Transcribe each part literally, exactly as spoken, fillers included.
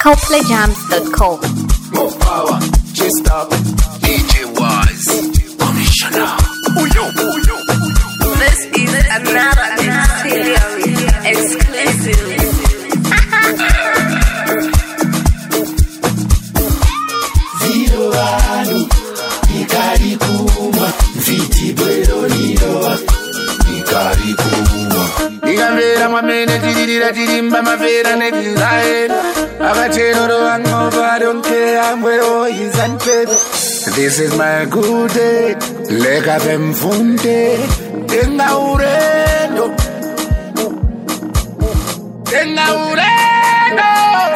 coplay jams dot com. More power, just stop. D J Wise, Commissioner. Uyo, uyo, uyo. This is another Exterior exclusive. Zero anu, ikari kuma, viti bwelo nidoa, ikari kuma. Ikambera mamene tiririra tirimba mafera nekizae. Akachenoro angova, I don't care, I'm where always and baby. This is my good day, leka bemfunde, tenga urendo, tenga urendo.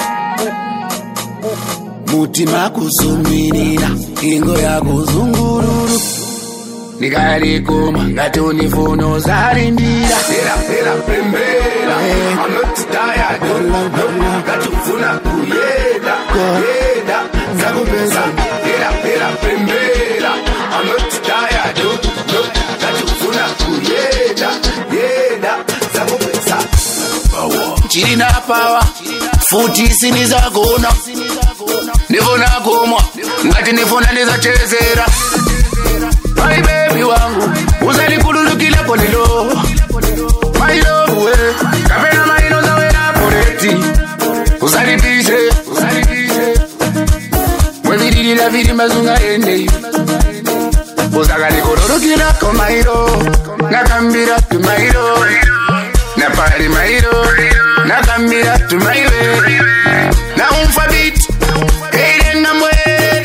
Mutima kusumirira, ingo ya kuzungururu. Nikari kuma, ngatoni fono zarindira. Pera, pera, pembera, I'm not tired, katufuna kuyeda, yeda, zakupesa. Pera, pera, pembera, I'm not tired, katufuna kuyeda, yeda, zakupesa. Chirina power, futi sinizagona. Nifuna kumwa, ngati nifuna nizachezera. My baby wangu, uzalikululukile polilo. My love we, kapena maino zawera poreti. Uzalipishe, uzalipishe. Mweviri la viri mazunga ende. Uzakali kululukila komairo. Nakambira tumairo. Napari mairo. Nakambira tumaiwe. Na umfa beat. Eiden na mwet.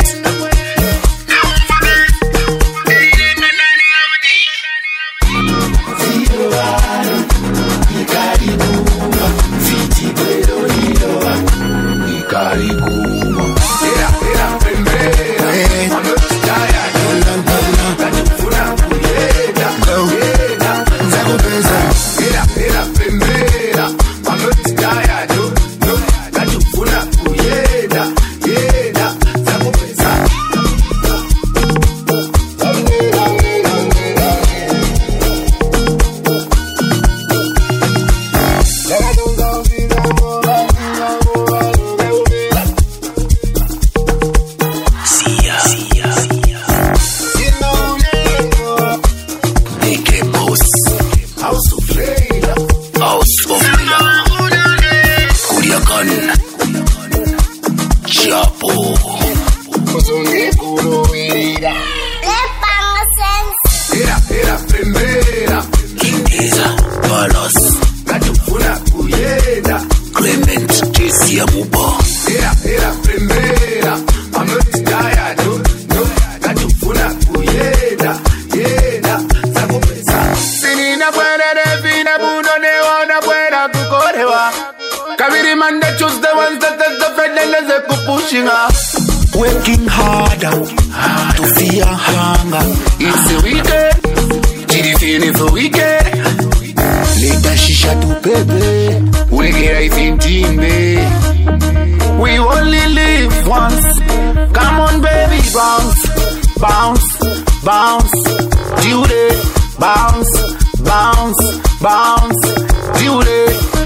Working harder to fear hunger. It's the weekend, chilifini for weekend. Leta shisha tu pepe, ulegera ifintimbe. We only live once. Come on baby, bounce, bounce, bounce. Judy, bounce, bounce, bounce. Judy.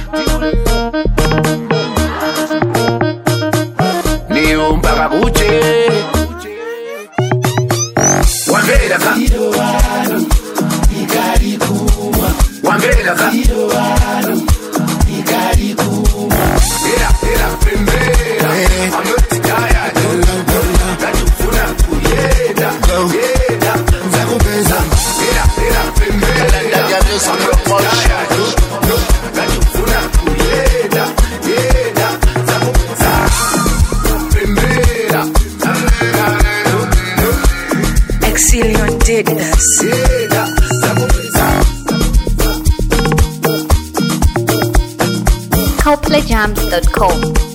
Mpaka kuche Wambela ka Iroano Ikari kuma Wambela ka Iroano Ikari kuma Era, era, pembera I'm not tired Katufuna kuyeda Yeda, zakupesa Era, era, pembera Katufuna kuyeda Yeda, zakupesa Exterior did this. coplay jams dot com.